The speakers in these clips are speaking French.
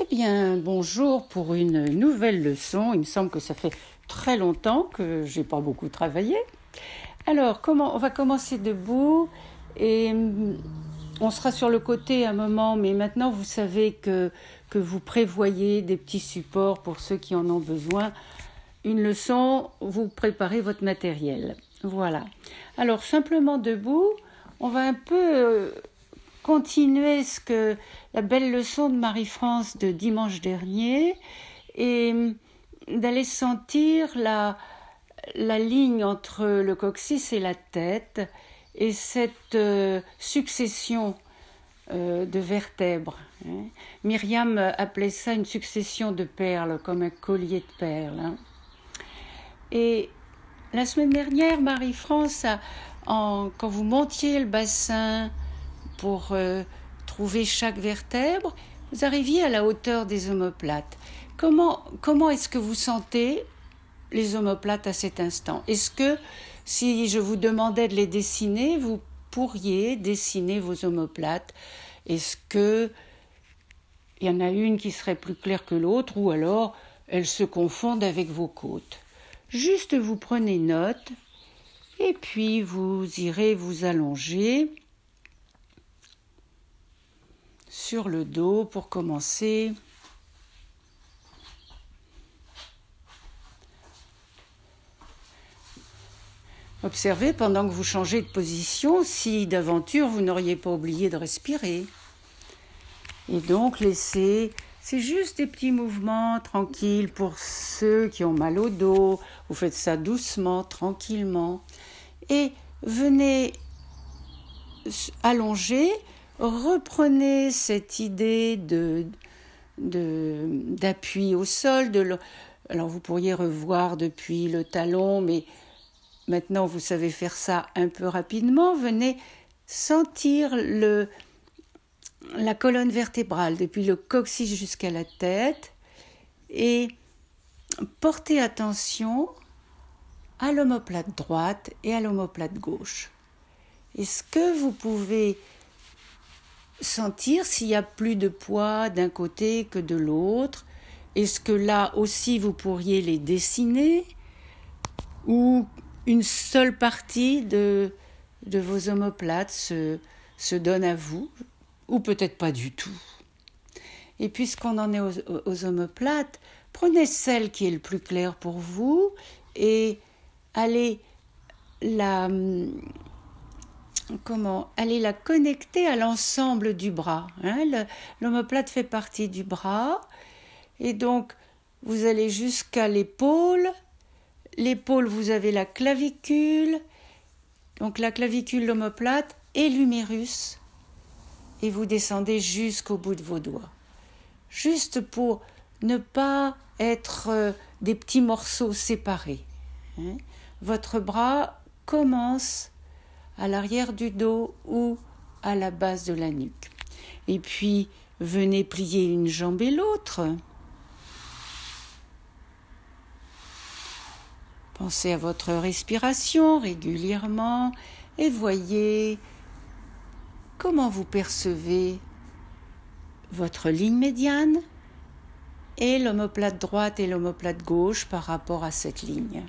bien, bonjour pour une nouvelle leçon. Il me semble que ça fait très longtemps que j'ai pas beaucoup travaillé. Alors, on va commencer debout et on sera sur le côté un moment, mais maintenant vous savez que vous prévoyez des petits supports pour ceux qui en ont besoin. Une leçon, vous préparez votre matériel. Voilà. Alors, simplement debout, on va un peu continuer la belle leçon de Marie-France de dimanche dernier et d'aller sentir la ligne entre le coccyx et la tête et cette succession de vertèbres. Myriam appelait ça une succession de perles, comme un collier de perles. Et la semaine dernière, Marie-France, quand vous montiez le bassin pour trouver chaque vertèbre, vous arriviez à la hauteur des omoplates. Comment est-ce que vous sentez les omoplates à cet instant? Est-ce que, si je vous demandais de les dessiner, vous pourriez dessiner vos omoplates? Est-ce que il y en a une qui serait plus claire que l'autre, ou alors elles se confondent avec vos côtes? Juste vous prenez note, et puis vous irez vous allonger sur le dos pour commencer. Observez pendant que vous changez de position si d'aventure vous n'auriez pas oublié de respirer. Et donc c'est juste des petits mouvements tranquilles pour ceux qui ont mal au dos. Vous faites ça doucement, tranquillement. Et venez allonger. Reprenez cette idée d'appui au sol. Alors vous pourriez revoir depuis le talon, mais maintenant vous savez faire ça un peu rapidement. Venez sentir la colonne vertébrale depuis le coccyx jusqu'à la tête et portez attention à l'omoplate droite et à l'omoplate gauche. Est-ce que vous pouvez sentir s'il y a plus de poids d'un côté que de l'autre? Est-ce que là aussi vous pourriez les dessiner, ou une seule partie de vos omoplates se donne à vous, ou peut-être pas du tout? Et puisqu'on en est aux omoplates, prenez celle qui est le plus claire pour vous et allez la connecter à l'ensemble du bras. L'omoplate fait partie du bras, et donc vous allez jusqu'à l'épaule. L'épaule, vous avez la clavicule, donc la clavicule, l'omoplate et l'humérus, et vous descendez jusqu'au bout de vos doigts. Juste pour ne pas être des petits morceaux séparés. Votre bras commence à l'arrière du dos ou à la base de la nuque. Et puis, venez plier une jambe et l'autre. Pensez à votre respiration régulièrement et voyez comment vous percevez votre ligne médiane et l'omoplate droite et l'omoplate gauche par rapport à cette ligne.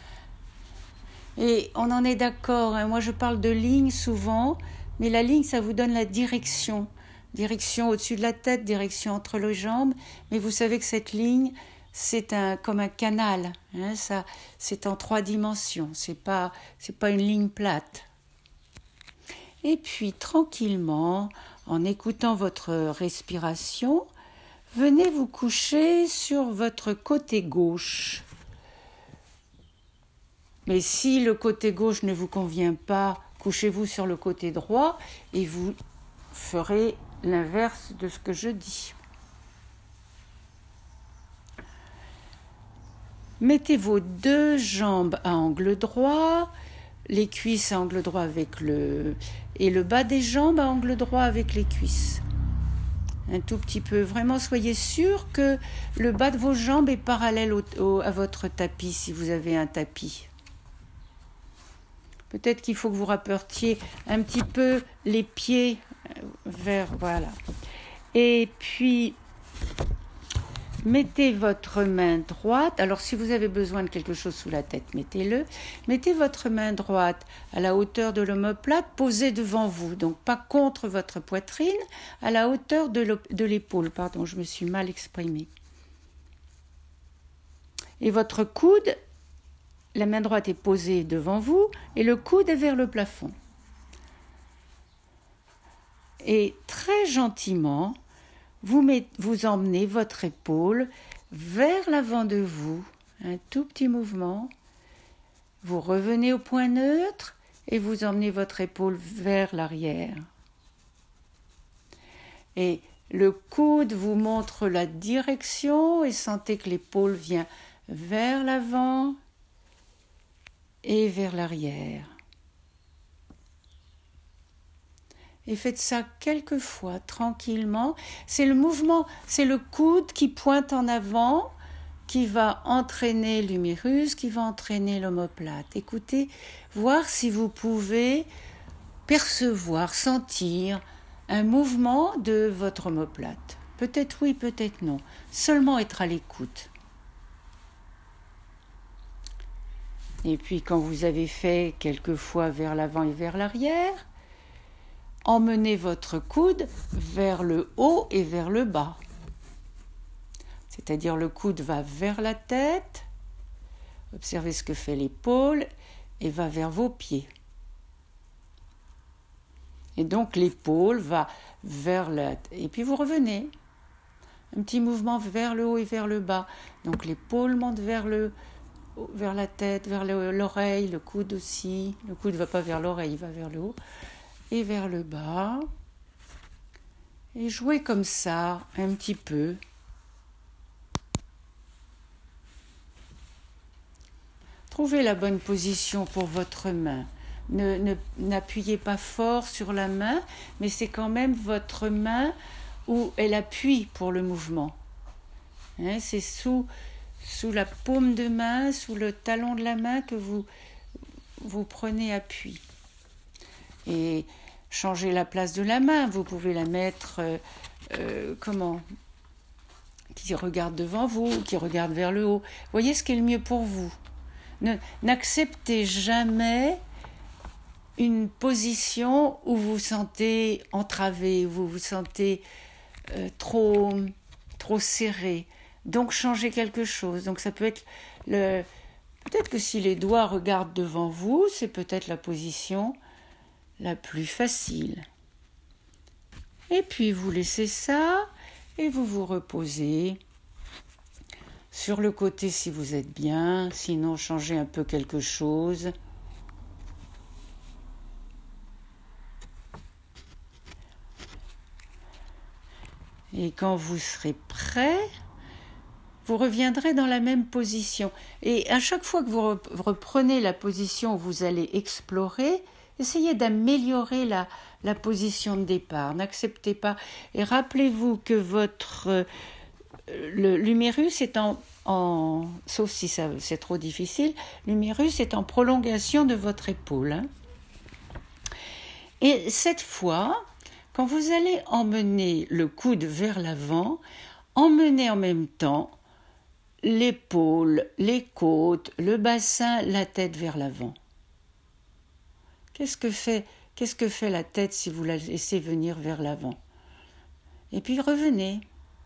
Et on en est d'accord, moi je parle de ligne souvent, mais la ligne ça vous donne la direction. Direction au-dessus de la tête, direction entre les jambes, mais vous savez que cette ligne c'est comme un canal, ça, c'est en 3 dimensions, c'est pas une ligne plate. Et puis tranquillement, en écoutant votre respiration, venez vous coucher sur votre côté gauche. Mais si le côté gauche ne vous convient pas, couchez-vous sur le côté droit et vous ferez l'inverse de ce que je dis. Mettez vos 2 jambes à angle droit, les cuisses à angle droit et le bas des jambes à angle droit avec les cuisses. Un tout petit peu. Vraiment, soyez sûr que le bas de vos jambes est parallèle à votre tapis, si vous avez un tapis. Peut-être qu'il faut que vous rapportiez un petit peu les pieds vers... Voilà. Et puis, mettez votre main droite. Alors, si vous avez besoin de quelque chose sous la tête, mettez-le. Mettez votre main droite à la hauteur de l'omoplate, posée devant vous. Donc, pas contre votre poitrine, à la hauteur de l'épaule. Pardon, je me suis mal exprimée. Et votre coude, la main droite est posée devant vous et le coude est vers le plafond. Et très gentiment, vous emmenez votre épaule vers l'avant de vous, un tout petit mouvement. Vous revenez au point neutre et vous emmenez votre épaule vers l'arrière. Et le coude vous montre la direction et sentez que l'épaule vient vers l'avant et vers l'arrière. Et faites ça quelques fois, tranquillement. C'est le mouvement, c'est le coude qui pointe en avant, qui va entraîner l'humérus, qui va entraîner l'omoplate. Écoutez, voir si vous pouvez percevoir, sentir un mouvement de votre omoplate. Peut-être oui, peut-être non. Seulement être à l'écoute. Et puis quand vous avez fait quelques fois vers l'avant et vers l'arrière, emmenez votre coude vers le haut et vers le bas. C'est-à-dire le coude va vers la tête, observez ce que fait l'épaule et va vers vos pieds. Et donc l'épaule va vers la tête. Et puis vous revenez. Un petit mouvement vers le haut et vers le bas. Donc l'épaule monte vers la tête, vers l'oreille, le coude aussi. Le coude ne va pas vers l'oreille, il va vers le haut et vers le bas. Et jouez comme ça un petit peu. Trouvez la bonne position pour votre main. N'appuyez pas fort sur la main, mais c'est quand même votre main où elle appuie pour le mouvement. C'est sous la paume de main, sous le talon de la main que vous prenez appui. Et changez la place de la main. Vous pouvez la mettre qui regarde devant vous, qui regarde vers le haut. Voyez ce qui est le mieux pour vous. N'acceptez jamais une position où vous vous sentez entravé, où vous vous sentez trop serré. Donc changez quelque chose. Donc ça peut être peut-être que si les doigts regardent devant vous, c'est peut-être la position la plus facile. Et puis vous laissez ça et vous vous reposez sur le côté si vous êtes bien, sinon changez un peu quelque chose. Et quand vous serez prêt, vous reviendrez dans la même position. Et à chaque fois que vous reprenez la position où vous allez explorer, essayez d'améliorer la position de départ. N'acceptez pas. Et rappelez-vous que l'humérus est sauf si c'est trop difficile, l'humérus est en prolongation de votre épaule. Et cette fois, quand vous allez emmener le coude vers l'avant, emmenez en même temps l'épaule, les côtes, le bassin, la tête vers l'avant. Qu'est-ce que fait la tête si vous la laissez venir vers l'avant? Et puis revenez.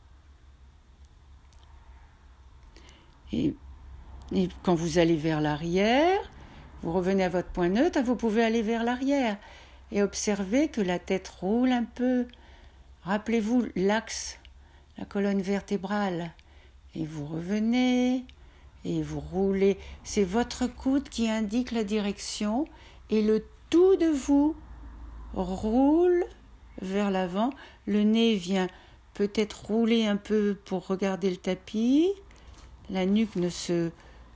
Et quand vous allez vers l'arrière, vous revenez à votre point neutre, vous pouvez aller vers l'arrière et observez que la tête roule un peu. Rappelez-vous l'axe, la colonne vertébrale. Et vous revenez et vous roulez. C'est votre coude qui indique la direction et le tout de vous roule vers l'avant. Le nez vient peut-être rouler un peu pour regarder le tapis. La nuque ne se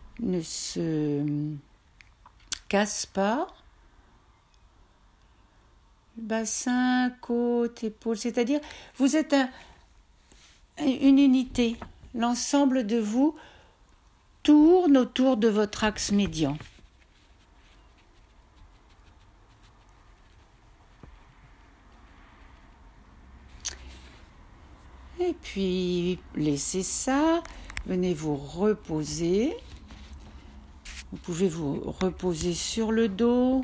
casse pas. Bassin, côte, épaule, c'est-à-dire vous êtes une unité. L'ensemble de vous tourne autour de votre axe médian. Et puis laissez ça, venez vous reposer. Vous pouvez vous reposer sur le dos.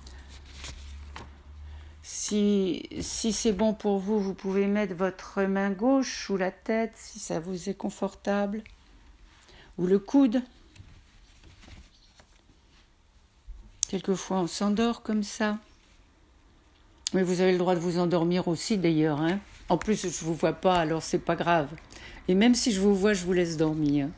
Si c'est bon pour vous, vous pouvez mettre votre main gauche sous la tête, si ça vous est confortable, ou le coude. Quelquefois, on s'endort comme ça. Mais vous avez le droit de vous endormir aussi, d'ailleurs. Hein. En plus, je ne vous vois pas, alors c'est pas grave. Et même si je vous vois, je vous laisse dormir.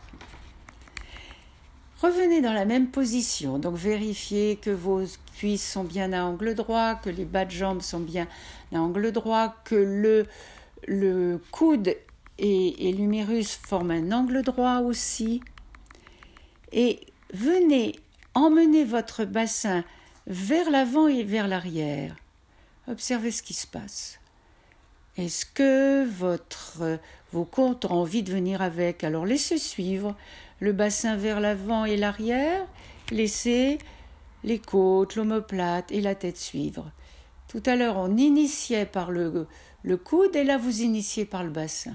Revenez dans la même position. Donc, vérifiez que vos cuisses sont bien à angle droit, que les bas de jambes sont bien à angle droit, que le coude et l'humérus forment un angle droit aussi. Et venez emmener votre bassin vers l'avant et vers l'arrière. Observez ce qui se passe. Est-ce que vos côtes ont envie de venir avec? Alors laissez suivre le bassin vers l'avant et l'arrière. Laissez les côtes, l'omoplate et la tête suivre. Tout à l'heure, on initiait par le coude et là, vous initiez par le bassin.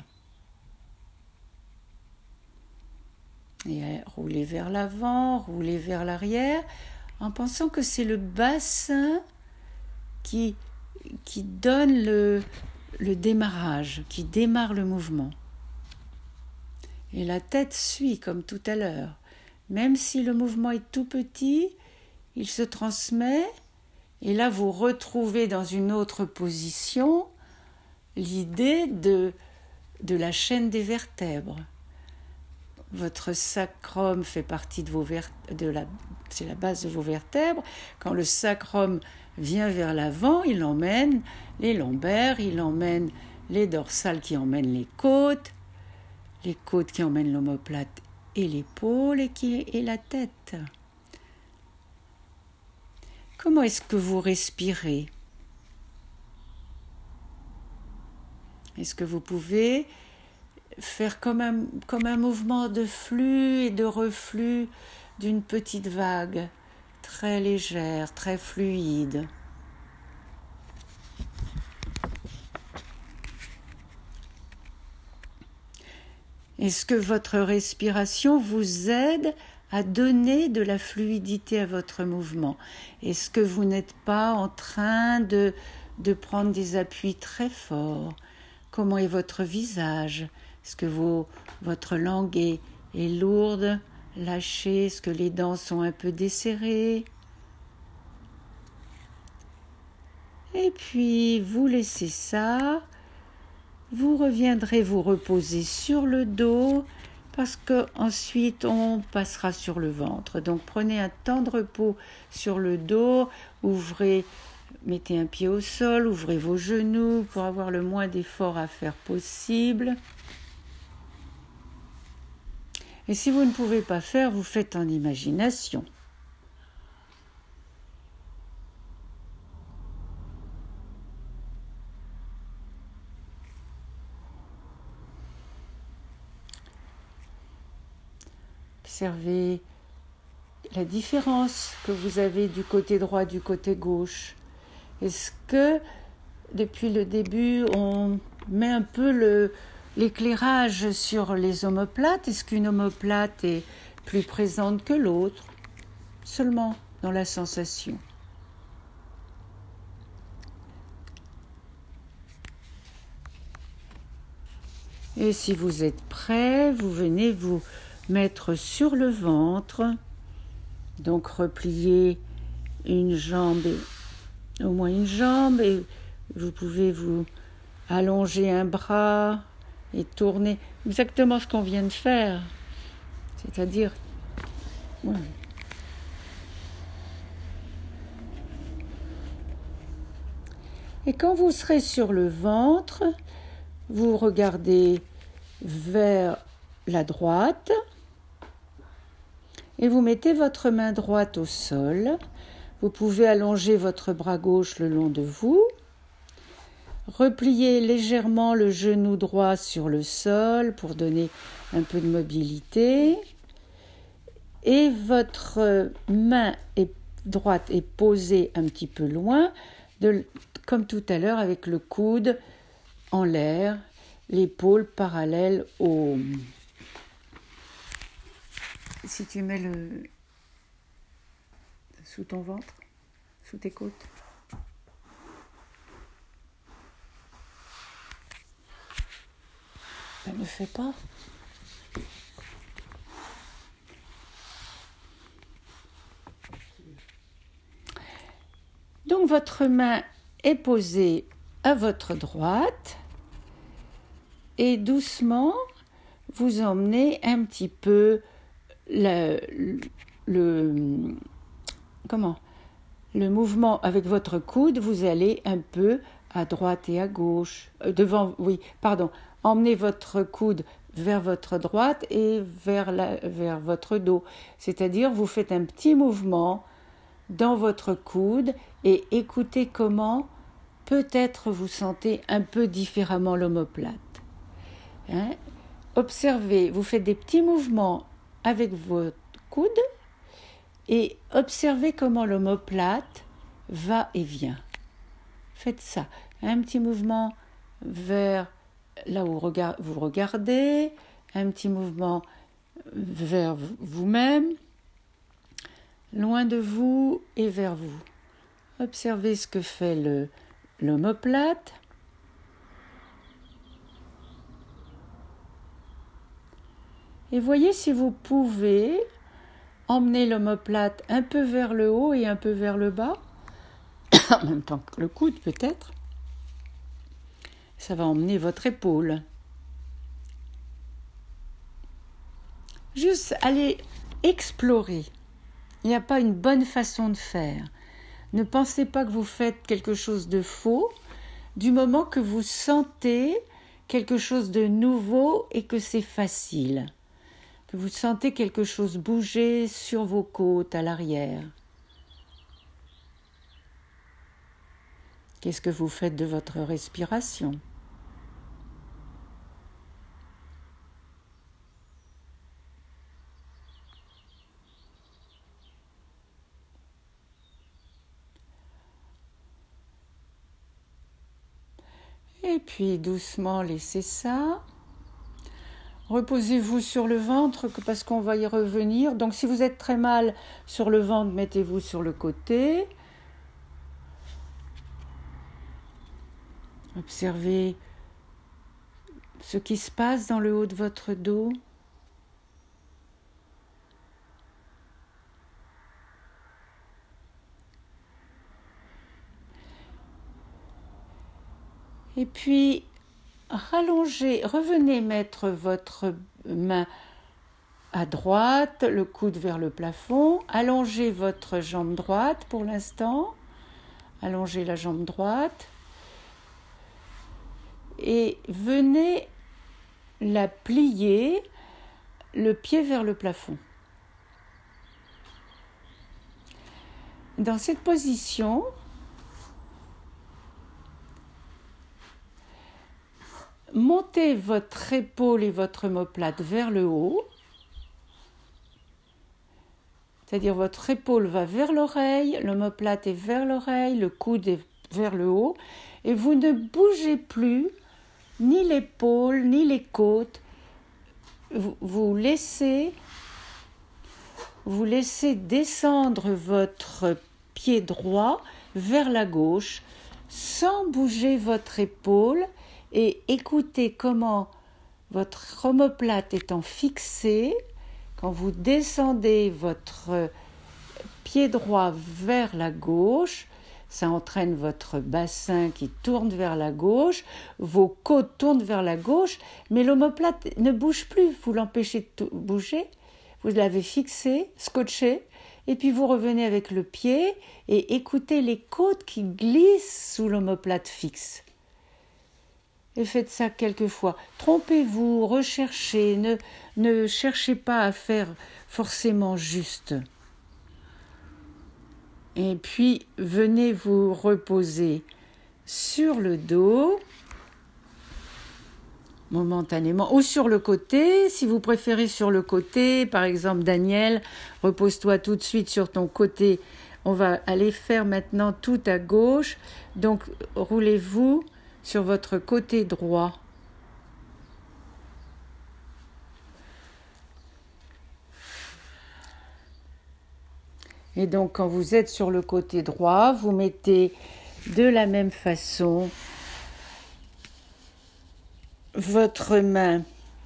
Et roulez vers l'avant, roulez vers l'arrière, en pensant que c'est le bassin qui donne le démarrage, qui démarre le mouvement. Et la tête suit comme tout à l'heure. Même si le mouvement est tout petit, il se transmet et là vous retrouvez dans une autre position l'idée de la chaîne des vertèbres. Votre sacrum fait partie c'est la base de vos vertèbres. Quand le sacrum vient vers l'avant, il emmène les lombaires, il emmène les dorsales qui emmènent les côtes qui emmènent l'omoplate et l'épaule et la tête. Comment est-ce que vous respirez? Est-ce que vous pouvez faire comme un mouvement de flux et de reflux d'une petite vague, très légère, très fluide? Est-ce que votre respiration vous aide à donner de la fluidité à votre mouvement? Est-ce que vous n'êtes pas en train de prendre des appuis très forts? Comment est votre visage? Est-ce que votre langue est lourde, lâchée? Est-ce que les dents sont un peu desserrées? Et puis, vous laissez ça. Vous reviendrez vous reposer sur le dos parce que ensuite on passera sur le ventre. Donc, prenez un temps de repos sur le dos. Mettez un pied au sol, ouvrez vos genoux pour avoir le moins d'efforts à faire possible. Et si vous ne pouvez pas faire, vous faites en imagination. Observez la différence que vous avez du côté droit et du côté gauche. Est-ce que, depuis le début, on met un peu l'éclairage sur les omoplates? Est-ce qu'une omoplate est plus présente que l'autre? Seulement dans la sensation. Et si vous êtes prêt, vous venez vous mettre sur le ventre. Donc replier au moins une jambe, et vous pouvez vous allonger un bras et tourner exactement ce qu'on vient de faire. C'est-à-dire, voilà. Et quand vous serez sur le ventre, vous regardez vers la droite et vous mettez votre main droite au sol. Vous pouvez allonger votre bras gauche le long de vous. Repliez légèrement le genou droit sur le sol pour donner un peu de mobilité. Et votre main droite est posée un petit peu loin, comme tout à l'heure avec le coude en l'air. l'épaule parallèle au... Si tu mets sous ton ventre, sous tes côtes. Ne fais pas. Donc votre main est posée à votre droite et doucement vous emmenez un petit peu le mouvement avec votre coude. Vous allez un peu à droite et à gauche, emmenez votre coude vers votre droite et vers votre dos. C'est-à-dire, vous faites un petit mouvement dans votre coude et écoutez comment peut-être vous sentez un peu différemment l'omoplate. Observez, vous faites des petits mouvements avec votre coude et observez comment l'omoplate va et vient. Faites ça, un petit mouvement vers là où vous regardez, un petit mouvement vers vous-même, loin de vous et vers vous. Observez ce que fait l'omoplate. Et voyez si vous pouvez emmener l'omoplate un peu vers le haut et un peu vers le bas, en même temps que le coude peut-être. Ça va emmener votre épaule. Juste allez explorer. Il n'y a pas une bonne façon de faire. Ne pensez pas que vous faites quelque chose de faux, du moment que vous sentez quelque chose de nouveau et que c'est facile. Que vous sentez quelque chose bouger sur vos côtes à l'arrière. Qu'est-ce que vous faites de votre respiration ? Et puis doucement laissez ça. Reposez-vous sur le ventre parce qu'on va y revenir. Donc si vous êtes très mal sur le ventre, mettez-vous sur le côté. Observez ce qui se passe dans le haut de votre dos. Et puis, revenez mettre votre main à droite, le coude vers le plafond. Allongez votre jambe droite pour l'instant. Allongez la jambe droite. Et venez la plier, le pied vers le plafond. Dans cette position, montez votre épaule et votre omoplate vers le haut. C'est-à-dire votre épaule va vers l'oreille, l'omoplate est vers l'oreille, le coude est vers le haut. Et vous ne bougez plus ni l'épaule, ni les côtes. Vous laissez descendre votre pied droit vers la gauche sans bouger votre épaule et écoutez comment votre omoplate étant fixée, quand vous descendez votre pied droit vers la gauche, ça entraîne votre bassin qui tourne vers la gauche, vos côtes tournent vers la gauche, mais l'omoplate ne bouge plus, vous l'empêchez de bouger, vous l'avez fixé, scotché, et puis vous revenez avec le pied et écoutez les côtes qui glissent sous l'omoplate fixe. Et faites ça quelques fois. Trompez-vous, recherchez, ne cherchez pas à faire forcément juste. Et puis, venez vous reposer sur le dos, momentanément, ou sur le côté. Si vous préférez sur le côté, par exemple, Daniel, repose-toi tout de suite sur ton côté. On va aller faire maintenant tout à gauche. Donc, roulez-vous sur votre côté droit. Et donc, quand vous êtes sur le côté droit, vous mettez de la même façon votre main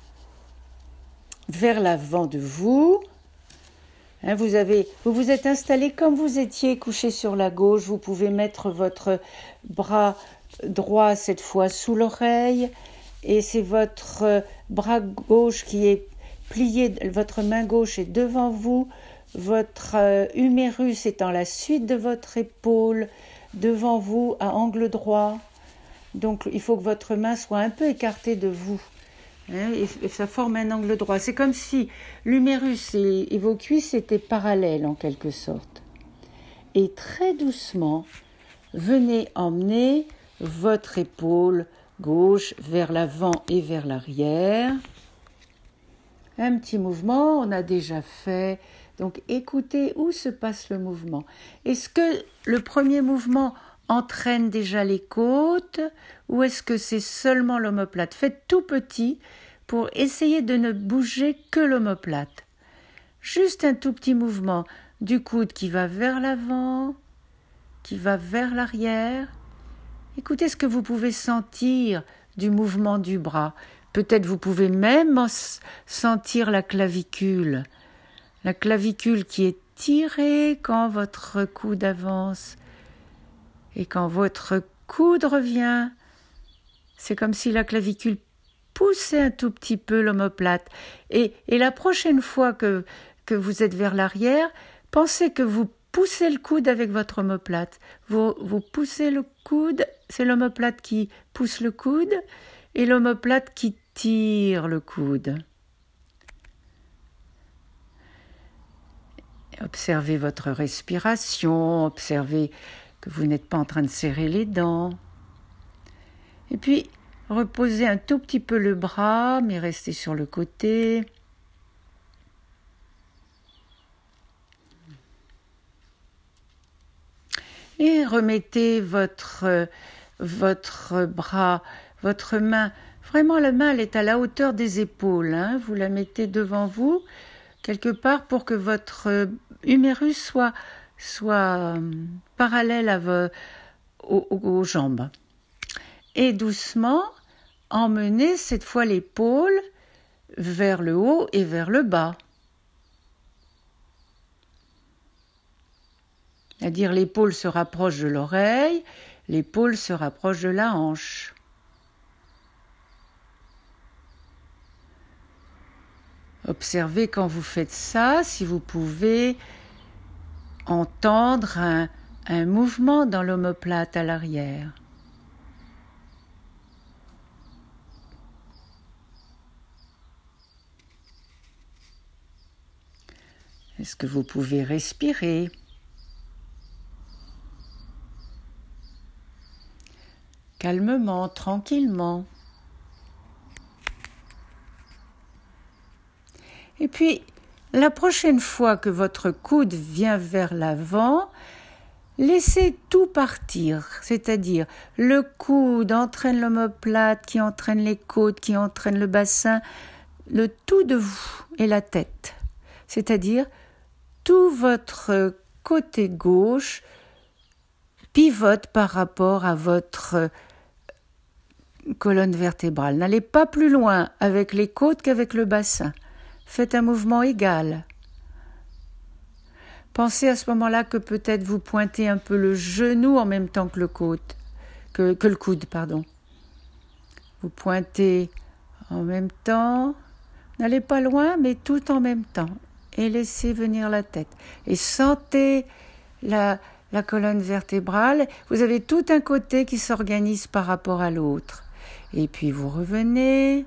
vers l'avant de vous. Vous vous êtes installé comme vous étiez couché sur la gauche. Vous pouvez mettre votre bras droit cette fois sous l'oreille et c'est votre bras gauche qui est plié, votre main gauche est devant vous, votre humérus étant la suite de votre épaule devant vous à angle droit. Donc il faut que votre main soit un peu écartée de vous. Et ça forme un angle droit. C'est comme si l'humérus et vos cuisses étaient parallèles en quelque sorte. Et très doucement, venez emmener votre épaule gauche vers l'avant et vers l'arrière. Un petit mouvement, on a déjà fait. Donc écoutez où se passe le mouvement. Est-ce que le premier mouvement entraîne déjà les côtes ou est-ce que c'est seulement l'omoplate? Faites tout petit pour essayer de ne bouger que l'omoplate. Juste un tout petit mouvement du coude qui va vers l'avant, qui va vers l'arrière. Écoutez ce que vous pouvez sentir du mouvement du bras. Peut-être vous pouvez même sentir la clavicule qui est tirée quand votre coude avance. Et quand votre coude revient, c'est comme si la clavicule poussait un tout petit peu l'omoplate. Et la prochaine fois que vous êtes vers l'arrière, pensez que vous poussez le coude avec votre omoplate. Vous poussez le coude, c'est l'omoplate qui pousse le coude et l'omoplate qui tire le coude. Observez votre respiration, observez que vous n'êtes pas en train de serrer les dents. Et puis, reposez un tout petit peu le bras, mais restez sur le côté. Et remettez votre bras, votre main. Vraiment, la main, elle est à la hauteur des épaules. Vous la mettez devant vous, quelque part, pour que votre humérus soit parallèle aux jambes. Et doucement, emmenez cette fois l'épaule vers le haut et vers le bas. C'est-à-dire l'épaule se rapproche de l'oreille, l'épaule se rapproche de la hanche. Observez quand vous faites ça, si vous pouvez entendre un mouvement dans l'omoplate à l'arrière. Est-ce que vous pouvez respirer? Calmement, tranquillement. Et puis, la prochaine fois que votre coude vient vers l'avant, laissez tout partir, c'est-à-dire le coude entraîne l'omoplate, qui entraîne les côtes, qui entraîne le bassin, le tout de vous et la tête. C'est-à-dire tout votre côté gauche pivote par rapport à votre colonne vertébrale. N'allez pas plus loin avec les côtes qu'avec le bassin. Faites un mouvement égal. Pensez à ce moment-là que peut-être vous pointez un peu le genou en même temps que le coude. Vous pointez en même temps. N'allez pas loin, mais tout en même temps. Et laissez venir la tête. Et sentez la colonne vertébrale. Vous avez tout un côté qui s'organise par rapport à l'autre. Et puis vous revenez.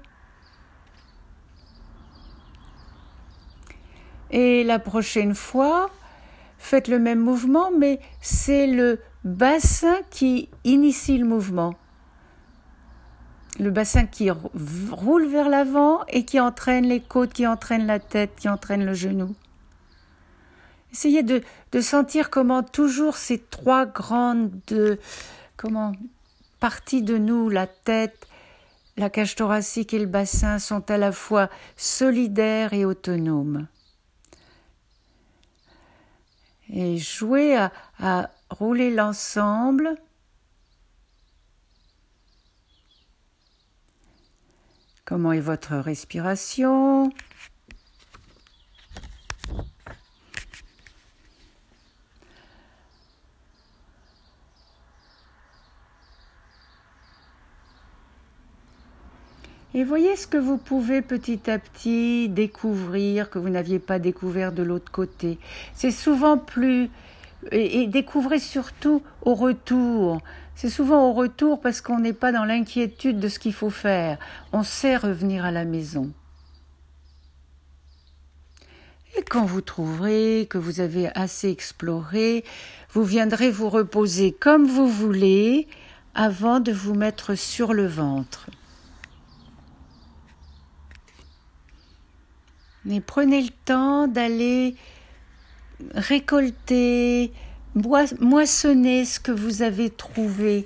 Et la prochaine fois, faites le même mouvement, mais c'est le bassin qui initie le mouvement. Le bassin qui roule vers l'avant et qui entraîne les côtes, qui entraîne la tête, qui entraîne le genou. Essayez de sentir comment toujours ces trois grandes parties de nous, la tête, la cage thoracique et le bassin, sont à la fois solidaires et autonomes. Et jouez à rouler l'ensemble. Comment est votre respiration? Et voyez ce que vous pouvez petit à petit découvrir que vous n'aviez pas découvert de l'autre côté. C'est souvent plus... Et découvrez surtout au retour. C'est souvent au retour parce qu'on n'est pas dans l'inquiétude de ce qu'il faut faire. On sait revenir à la maison. Et quand vous trouverez que vous avez assez exploré, vous viendrez vous reposer comme vous voulez avant de vous mettre sur le ventre. Mais prenez le temps d'aller récolter, moissonner ce que vous avez trouvé.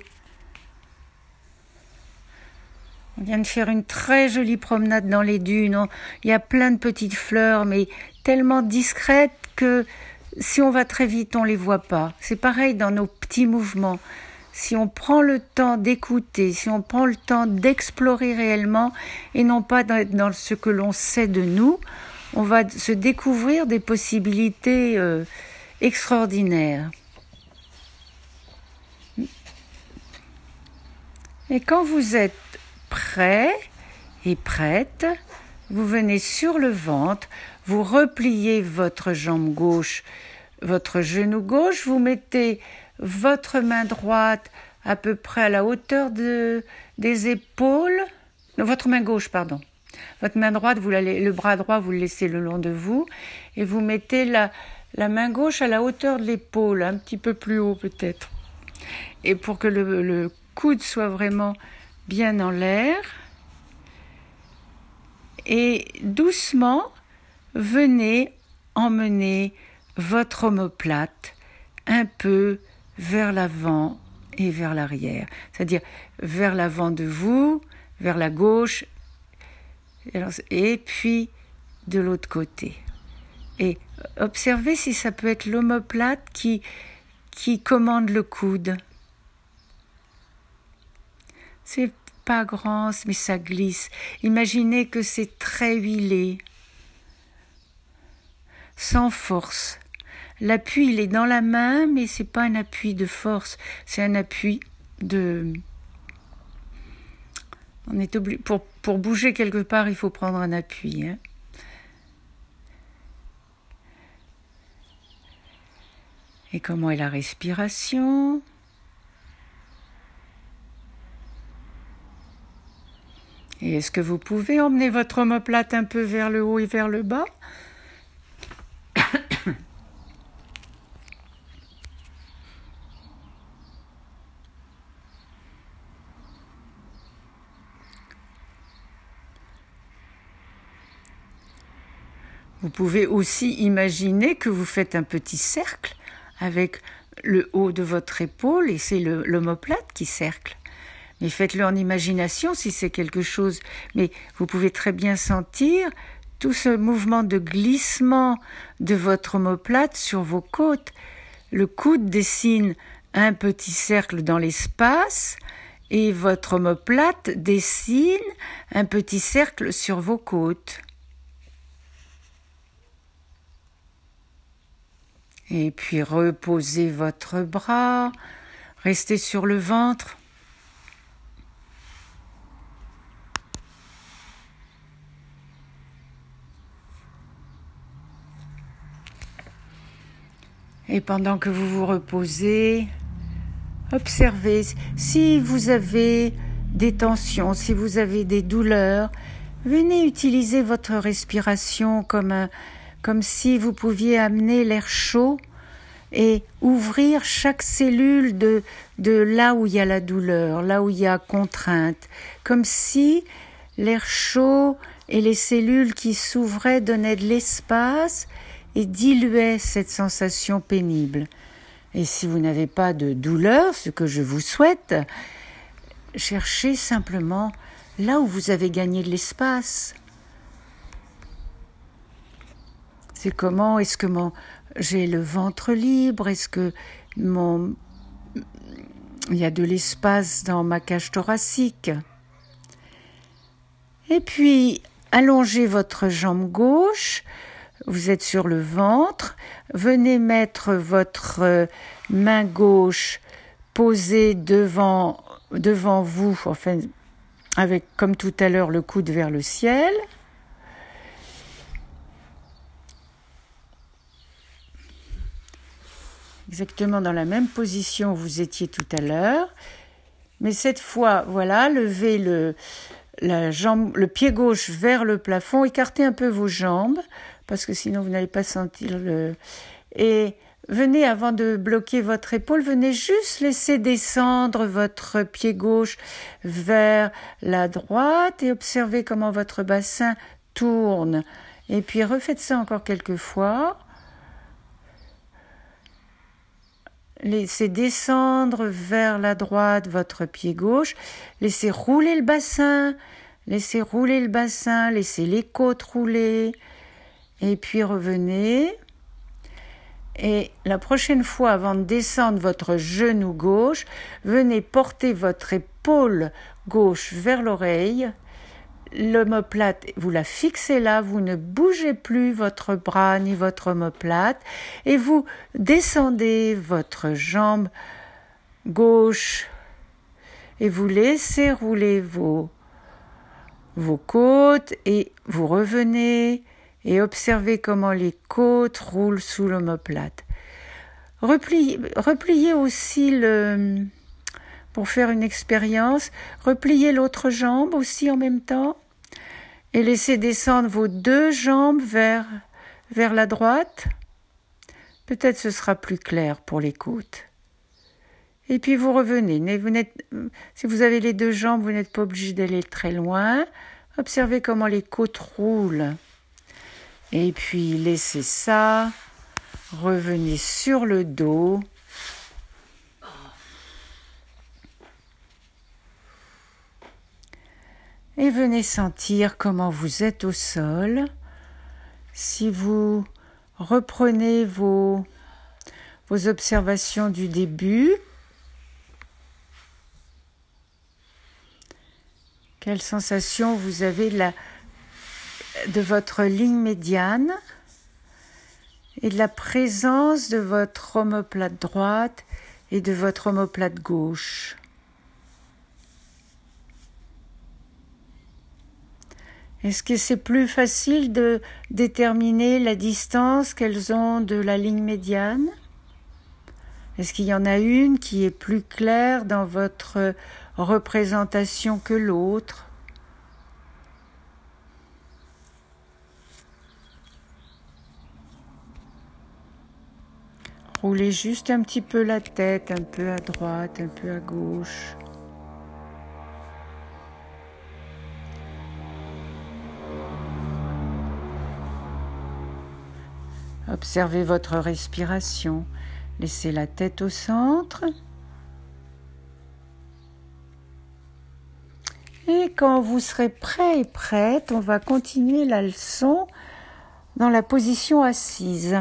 On vient de faire une très jolie promenade dans les dunes. Il y a plein de petites fleurs, mais tellement discrètes que si on va très vite, on ne les voit pas. C'est pareil dans nos petits mouvements. Si on prend le temps d'écouter, si on prend le temps d'explorer réellement et non pas dans ce que l'on sait de nous, on va se découvrir des possibilités extraordinaires. Et quand vous êtes prêt et prête, vous venez sur le ventre, vous repliez votre jambe gauche, votre genou gauche, vous mettez votre main droite à peu près à la hauteur des épaules, non, votre main gauche, pardon. Votre main droite, le bras droit, vous le laissez le long de vous et vous mettez la main gauche à la hauteur de l'épaule, un petit peu plus haut peut-être. Et pour que le coude soit vraiment bien en l'air. Et doucement, venez emmener votre omoplate un peu vers l'avant et vers l'arrière. C'est-à-dire vers l'avant de vous, vers la gauche, et puis de l'autre côté. Et observez si ça peut être l'omoplate qui commande le coude. C'est pas grand, mais ça glisse. Imaginez que c'est très huilé, sans force. L'appui, il est dans la main, mais c'est pas un appui de force, c'est un appui de... On est obligé, pour bouger quelque part, il faut prendre un appui. Hein. Et comment est la respiration ? Et est-ce que vous pouvez emmener votre omoplate un peu vers le haut et vers le bas ? Vous pouvez aussi imaginer que vous faites un petit cercle avec le haut de votre épaule et c'est l'omoplate qui cercle. Mais faites-le en imagination si c'est quelque chose. Mais vous pouvez très bien sentir tout ce mouvement de glissement de votre omoplate sur vos côtes. Le coude dessine un petit cercle dans l'espace et votre omoplate dessine un petit cercle sur vos côtes. Et puis reposez votre bras, restez sur le ventre. Et pendant que vous vous reposez, observez si vous avez des tensions, si vous avez des douleurs, venez utiliser votre respiration comme si vous pouviez amener l'air chaud et ouvrir chaque cellule de là où il y a la douleur, là où il y a contrainte, comme si l'air chaud et les cellules qui s'ouvraient donnaient de l'espace et diluaient cette sensation pénible. Et si vous n'avez pas de douleur, ce que je vous souhaite, cherchez simplement là où vous avez gagné de l'espace. C'est comment, est-ce que j'ai le ventre libre, est-ce que il y a de l'espace dans ma cage thoracique. Et puis, allongez votre jambe gauche, vous êtes sur le ventre, venez mettre votre main gauche posée devant vous, enfin, avec, comme tout à l'heure, le coude vers le ciel. Exactement dans la même position où vous étiez tout à l'heure. Mais cette fois, voilà, levez le pied gauche vers le plafond, écartez un peu vos jambes, parce que sinon vous n'allez pas sentir Et venez, avant de bloquer votre épaule, venez juste laisser descendre votre pied gauche vers la droite et observez comment votre bassin tourne. Et puis refaites ça encore quelques fois. Laissez descendre vers la droite votre pied gauche, laissez rouler le bassin, laissez les côtes rouler, et puis revenez. Et la prochaine fois, avant de descendre votre genou gauche, venez porter votre épaule gauche vers l'oreille. L'omoplate, vous la fixez là, vous ne bougez plus votre bras ni votre omoplate et vous descendez votre jambe gauche et vous laissez rouler vos côtes et vous revenez et observez comment les côtes roulent sous l'omoplate. Repliez aussi pour faire une expérience, repliez l'autre jambe aussi en même temps et laissez descendre vos deux jambes vers la droite. Peut-être ce sera plus clair pour les côtes. Et puis vous revenez. Si vous avez les deux jambes, vous n'êtes pas obligé d'aller très loin. Observez comment les côtes roulent. Et puis laissez ça. Revenez sur le dos. Et venez sentir comment vous êtes au sol. Si vous reprenez vos observations du début, quelle sensation vous avez de votre ligne médiane et de la présence de votre omoplate droite et de votre omoplate gauche. Est-ce que c'est plus facile de déterminer la distance qu'elles ont de la ligne médiane? Est-ce qu'il y en a une qui est plus claire dans votre représentation que l'autre? Roulez juste un petit peu la tête, un peu à droite, un peu à gauche. Observez votre respiration. Laissez la tête au centre. Et quand vous serez prêt et prête, on va continuer la leçon dans la position assise.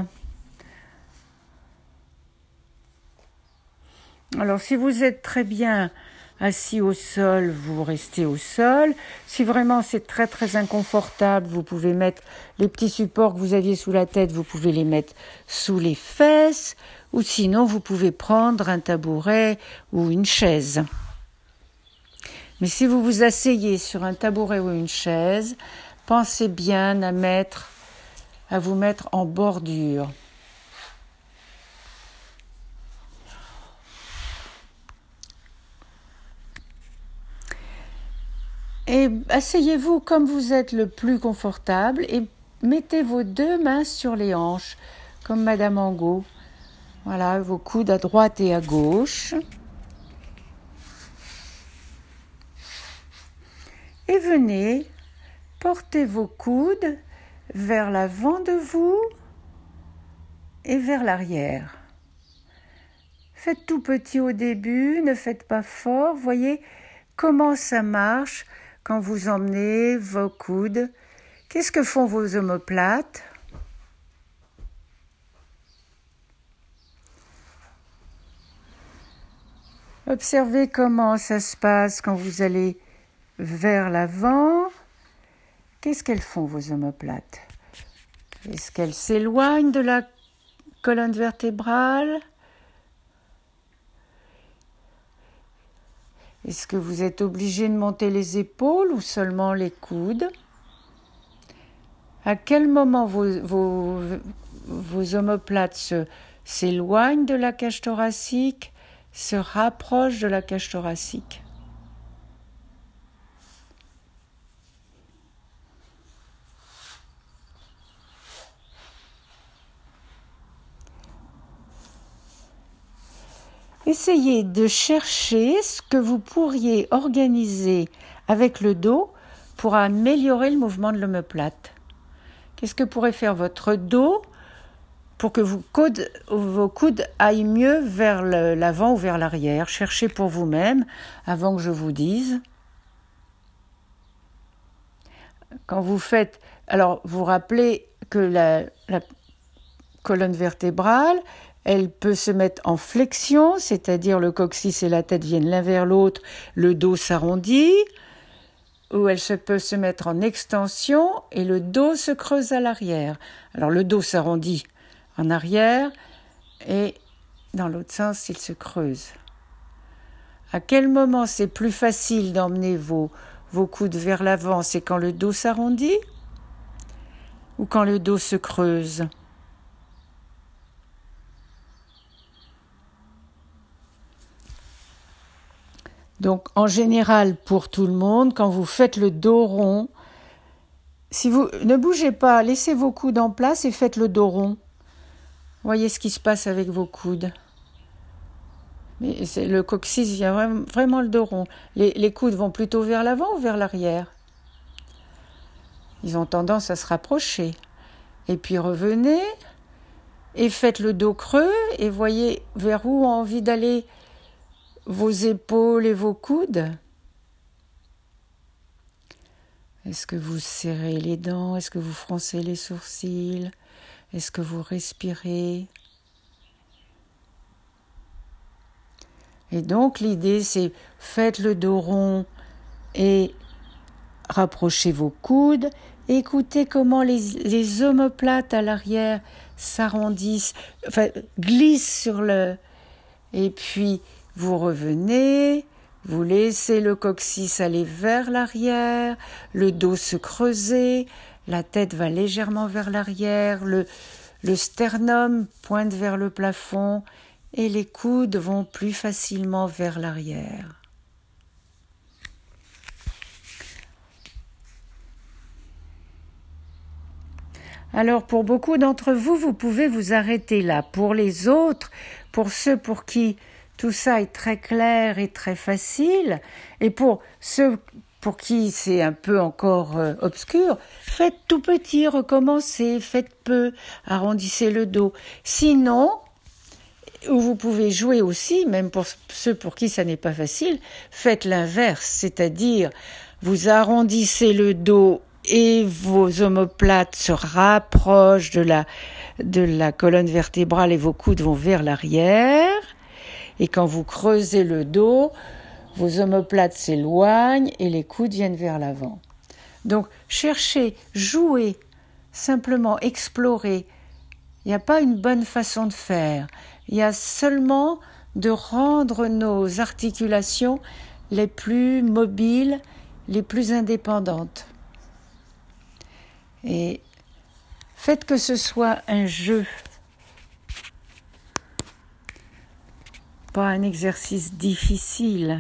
Alors, si vous êtes très bien assis au sol, vous restez au sol. Si vraiment c'est très très inconfortable, vous pouvez mettre les petits supports que vous aviez sous la tête, vous pouvez les mettre sous les fesses, ou sinon vous pouvez prendre un tabouret ou une chaise. Mais si vous vous asseyez sur un tabouret ou une chaise, pensez bien à vous mettre en bordure. Et asseyez-vous comme vous êtes le plus confortable et mettez vos deux mains sur les hanches, comme Madame Angot. Voilà, vos coudes à droite et à gauche. Et venez porter vos coudes vers l'avant de vous et vers l'arrière. Faites tout petit au début, ne faites pas fort. Voyez comment ça marche quand vous emmenez vos coudes. Qu'est-ce que font vos omoplates? Observez comment ça se passe quand vous allez vers l'avant. Qu'est-ce qu'elles font, vos omoplates? Est-ce qu'elles s'éloignent de la colonne vertébrale? Est-ce que vous êtes obligé de monter les épaules ou seulement les coudes? À quel moment vos omoplates s'éloignent de la cage thoracique, se rapprochent de la cage thoracique? Essayez de chercher ce que vous pourriez organiser avec le dos pour améliorer le mouvement de l'omoplate. Qu'est-ce que pourrait faire votre dos pour que vos coudes aillent mieux vers l'avant ou vers l'arrière? Cherchez pour vous-même avant que je vous dise. Quand vous faites... Alors, vous rappelez que la colonne vertébrale, elle peut se mettre en flexion, c'est-à-dire le coccyx et la tête viennent l'un vers l'autre, le dos s'arrondit, ou elle peut se mettre en extension et le dos se creuse à l'arrière. Alors le dos s'arrondit en arrière et dans l'autre sens, il se creuse. À quel moment c'est plus facile d'emmener vos coudes vers l'avant? C'est quand le dos s'arrondit ou quand le dos se creuse? Donc, en général, pour tout le monde, quand vous faites le dos rond, si vous ne bougez pas, laissez vos coudes en place et faites le dos rond. Voyez ce qui se passe avec vos coudes. Mais le coccyx vient vraiment le dos rond. Les coudes vont plutôt vers l'avant ou vers l'arrière? Ils ont tendance à se rapprocher. Et puis revenez et faites le dos creux et voyez vers où ont envie d'aller vos épaules et vos coudes. Est-ce que vous serrez les dents? Est-ce que vous froncez les sourcils? Est-ce que vous respirez? Et donc l'idée c'est faites le dos rond et rapprochez vos coudes. Écoutez comment les omoplates à l'arrière s'arrondissent, glissent sur le... Et puis vous revenez, vous laissez le coccyx aller vers l'arrière, le dos se creuser, la tête va légèrement vers l'arrière, le sternum pointe vers le plafond et les coudes vont plus facilement vers l'arrière. Alors pour beaucoup d'entre vous, vous pouvez vous arrêter là. Pour les autres, pour ceux pour qui tout ça est très clair et très facile, et pour ceux pour qui c'est un peu encore obscur, faites tout petit, recommencez, faites peu, arrondissez le dos. Sinon, ou vous pouvez jouer aussi, même pour ceux pour qui ça n'est pas facile, faites l'inverse, c'est-à-dire vous arrondissez le dos et vos omoplates se rapprochent de la colonne vertébrale et vos coudes vont vers l'arrière. Et quand vous creusez le dos, vos omoplates s'éloignent et les coudes viennent vers l'avant. Donc, cherchez, jouez, simplement explorer. Il n'y a pas une bonne façon de faire. Il y a seulement de rendre nos articulations les plus mobiles, les plus indépendantes. Et faites que ce soit un jeu, pas un exercice difficile.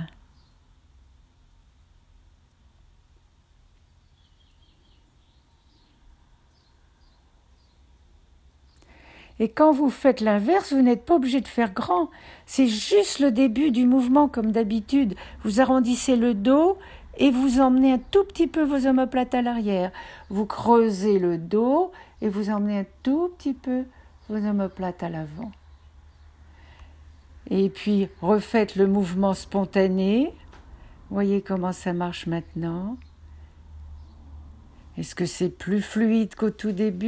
Et quand vous faites l'inverse, vous n'êtes pas obligé de faire grand. C'est juste le début du mouvement comme d'habitude. Vous arrondissez le dos et vous emmenez un tout petit peu vos omoplates à l'arrière. Vous creusez le dos et vous emmenez un tout petit peu vos omoplates à l'avant. Et puis refaites le mouvement spontané. Voyez comment ça marche maintenant. Est-ce que c'est plus fluide qu'au tout début ?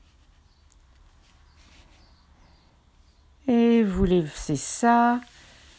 Et vous laissez ça,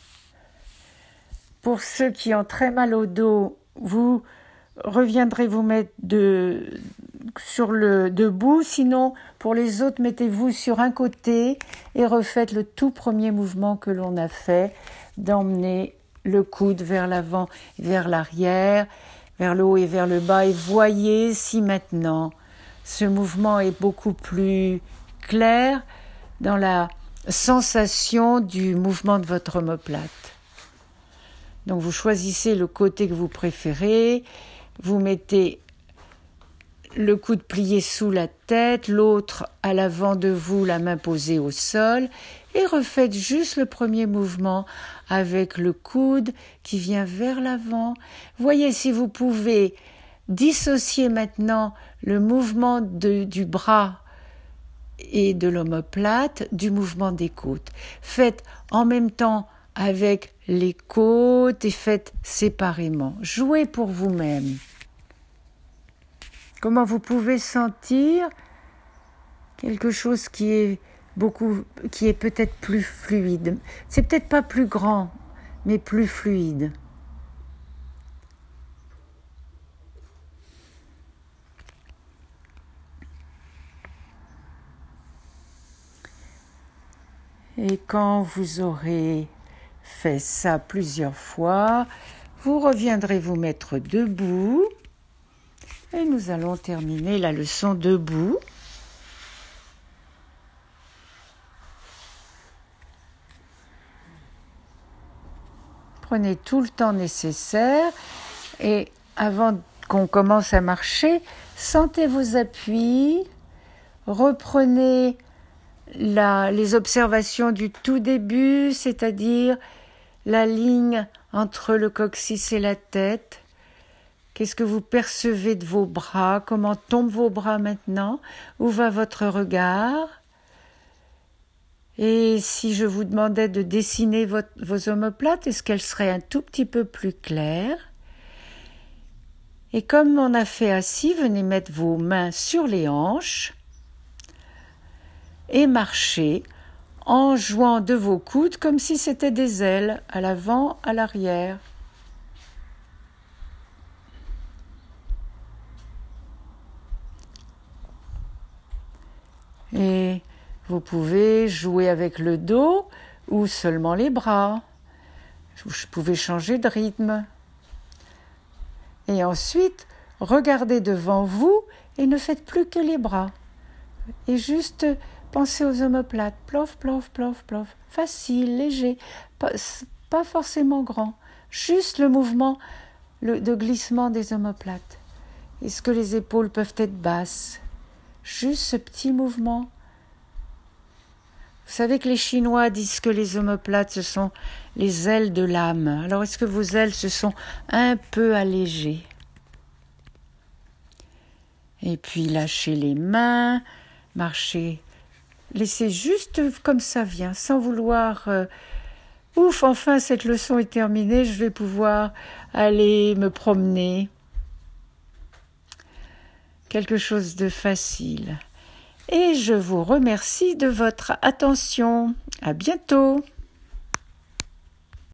Pour ceux qui ont très mal au dos, vous reviendrez vous mettre sur le debout. Sinon, pour les autres, mettez-vous sur un côté et refaites le tout premier mouvement que l'on a fait, d'emmener le coude vers l'avant, vers l'arrière, vers le haut et vers le bas. Et voyez si maintenant ce mouvement est beaucoup plus clair dans la sensation du mouvement de votre omoplate. Donc vous choisissez le côté que vous préférez, vous mettez le coude plié sous la tête, l'autre à l'avant de vous, la main posée au sol, et refaites juste le premier mouvement avec le coude qui vient vers l'avant. Voyez si vous pouvez dissocier maintenant le mouvement du bras et de l'omoplate du mouvement des côtes. Faites en même temps avec les côtes et faites séparément. Jouez pour vous-même. Comment vous pouvez sentir quelque chose qui est peut-être plus fluide. C'est peut-être pas plus grand, mais plus fluide. Et quand vous aurez fait ça plusieurs fois, vous reviendrez vous mettre debout et nous allons terminer la leçon debout. Prenez tout le temps nécessaire et avant qu'on commence à marcher, sentez vos appuis, reprenez les observations du tout début, c'est-à-dire la ligne entre le coccyx et la tête. Qu'est-ce que vous percevez de vos bras? Comment tombent vos bras maintenant? Où va votre regard? Et si je vous demandais de dessiner vos omoplates, est-ce qu'elles seraient un tout petit peu plus claires? Et comme on a fait assis, venez mettre vos mains sur les hanches et marchez en jouant de vos coudes comme si c'était des ailes, à l'avant, à l'arrière. Et vous pouvez jouer avec le dos ou seulement les bras. Vous pouvez changer de rythme. Et ensuite, regardez devant vous et ne faites plus que les bras. Et juste pensez aux omoplates. Plof, plof, plof, plof. Facile, léger, pas forcément grand. Juste le mouvement de glissement des omoplates. Est-ce que les épaules peuvent être basses? Juste ce petit mouvement. Vous savez que les Chinois disent que les omoplates, ce sont les ailes de l'âme. Alors, est-ce que vos ailes se sont un peu allégées? Et puis, lâchez les mains, marchez. Laissez juste comme ça vient, sans vouloir... Ouf, enfin, cette leçon est terminée, je vais pouvoir aller me promener. Quelque chose de facile. Et je vous remercie de votre attention. À bientôt.